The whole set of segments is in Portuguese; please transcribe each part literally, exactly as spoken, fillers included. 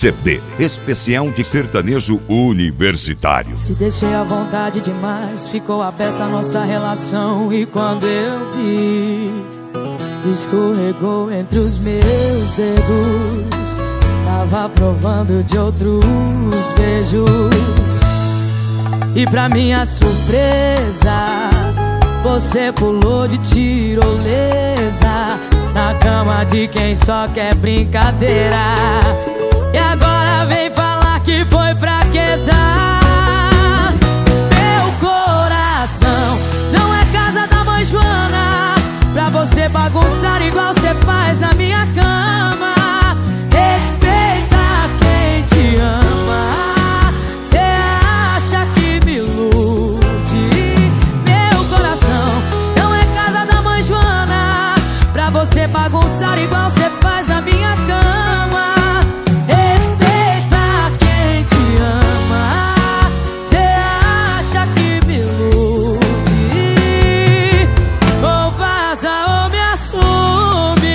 C D especial de sertanejo universitário. Te deixei à vontade demais, ficou aberta a nossa relação. E quando eu vi, escorregou entre os meus dedos. Tava provando de outros beijos. E pra minha surpresa, você pulou de tirolesa na cama de quem só quer brincadeira. E agora vem falar que foi fraqueza. Meu coração não é casa da mãe Joana pra você bagunçar igual você faz na minha cama. Respeita quem te ama. Cê acha que me ilude? Meu coração não é casa da mãe Joana pra você bagunçar igual você faz na minha cama. Respeita quem te ama. Cê acha que me ilude? Ou vaza ou me assume.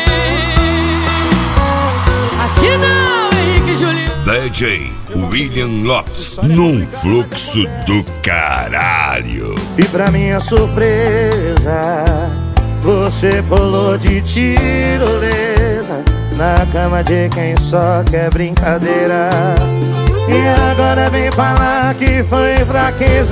Aqui não, Henrique Juliano. D J William Lopes, num fluxo do caralho. E pra minha surpresa, você pulou de tirolesa na cama de quem só quer brincadeira. E agora vem falar que foi fraqueza.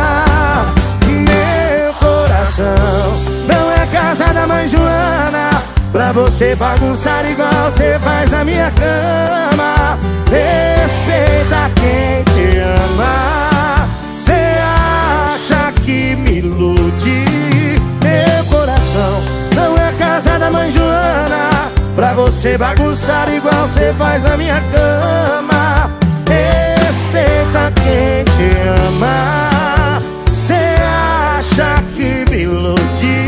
Meu coração não é casa da mãe Joana pra você bagunçar igual você faz na minha cama. Respeita quem te ama. Cê acha que me ilude? Meu coração não é casa da mãe Joana pra você bagunçar igual você faz na minha cama. Respeita quem te ama. Cê acha que me ilude?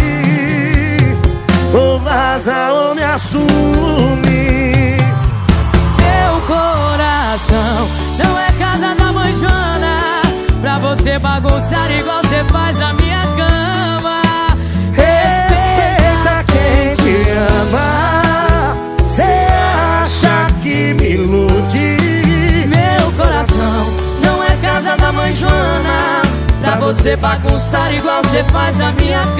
Ou vaza ou me assume. Meu coração não é casa da mãe Joana pra você bagunçar igual você faz na minha cama. Respeita quem te ama. Cê acha que me ilude? Meu coração não é casa da mãe Joana pra você bagunçar igual você faz na minha cama.